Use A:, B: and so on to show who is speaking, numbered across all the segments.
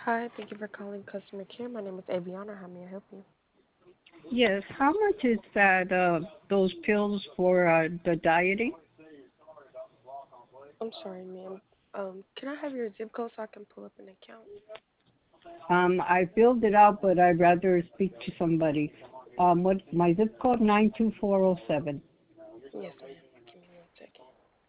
A: Hi, thank you for calling customer care. My name is Aviana. How may I help you?
B: Yes. How much is that? Those pills for the dieting?
A: I'm sorry, ma'am. Can I have your zip code so I can pull up an account?
B: I filled it out, but I'd rather speak to somebody. What my zip code 92407.
A: Yes, ma'am. Give me 1 second.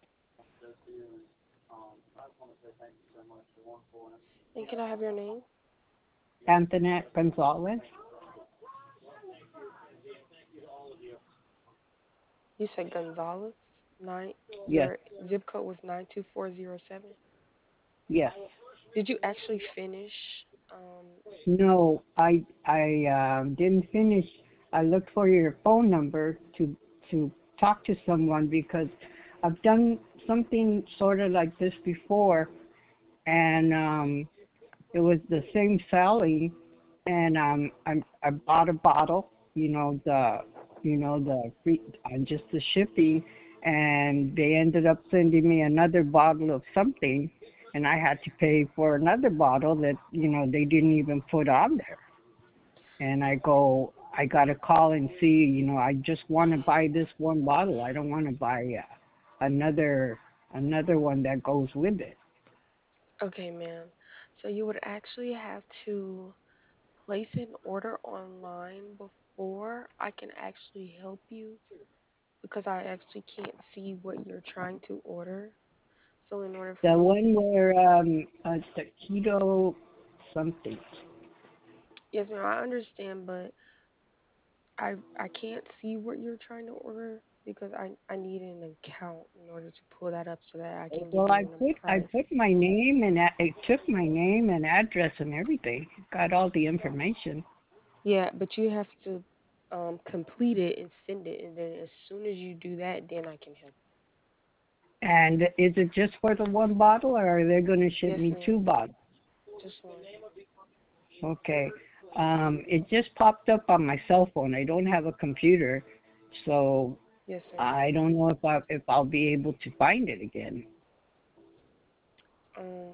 A: And can I have your name?
B: Antoinette Gonzalez.
A: You said Gonzalez. Nine.
B: Yes.
A: Your zip code was 92407.
B: Yes.
A: Did you actually finish? Um.
B: No, I didn't finish. I looked for your phone number to talk to someone because I've done something sort of like this before, and it was the same Sally, and I bought a bottle, the free, just the shipping, and they ended up sending me another bottle of something, and I had to pay for another bottle that they didn't even put on there. And I got to call and see, I just want to buy this one bottle. I don't want to buy another another one that goes with it.
A: Okay, ma'am. So you would actually have to place an order online before I can actually help you because I actually can't see what you're trying to order. So in order for
B: The
A: me
B: one
A: to,
B: where the keto something.
A: yes, ma'am, I understand, but I can't see what you're trying to order because I need an account in order to pull that up so that I can give
B: Well,
A: you
B: I
A: a
B: put I
A: price.
B: put my name and it took my name and address and everything. Got all the information.
A: Yeah, but you have to complete it and send it, and then as soon as you do that, then I can help.
B: And is it just for the one bottle, or are they going to ship
A: Yes,
B: me
A: ma'am.
B: two bottles?
A: Just one.
B: Okay. It just popped up on my cell phone. I don't have a computer, so
A: Yes, ma'am.
B: I don't know if I'll be able to find it again.
A: Um,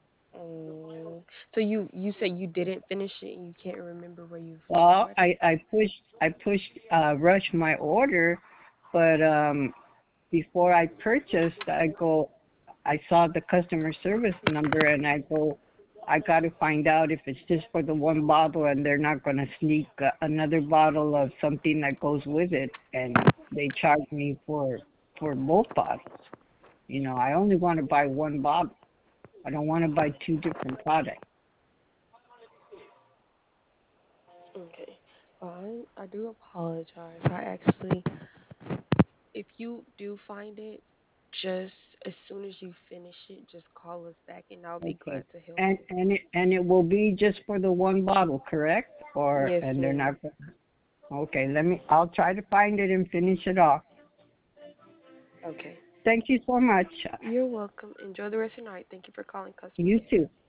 A: so you said you didn't finish it and you can't remember where you
B: Well,
A: bought it?
B: I rushed my order, but before I purchased, I saw the customer service number, and I got to find out if it's just for the one bottle, and they're not going to sneak another bottle of something that goes with it, and they charge me for both bottles. I only want to buy one bottle. I don't want to buy two different products.
A: Okay. I do apologize. I actually, if you do find it, just as soon as you finish it, just call us back and I'll be
B: Okay.
A: glad to help
B: And
A: you.
B: and it will be just for the one bottle, correct? Or
A: Yes,
B: and they're
A: ma'am.
B: not. Okay, I'll try to find it and finish it off.
A: Okay.
B: Thank you so much.
A: You're welcome. Enjoy the rest of your night. Thank you for calling customer
B: You
A: care.
B: too.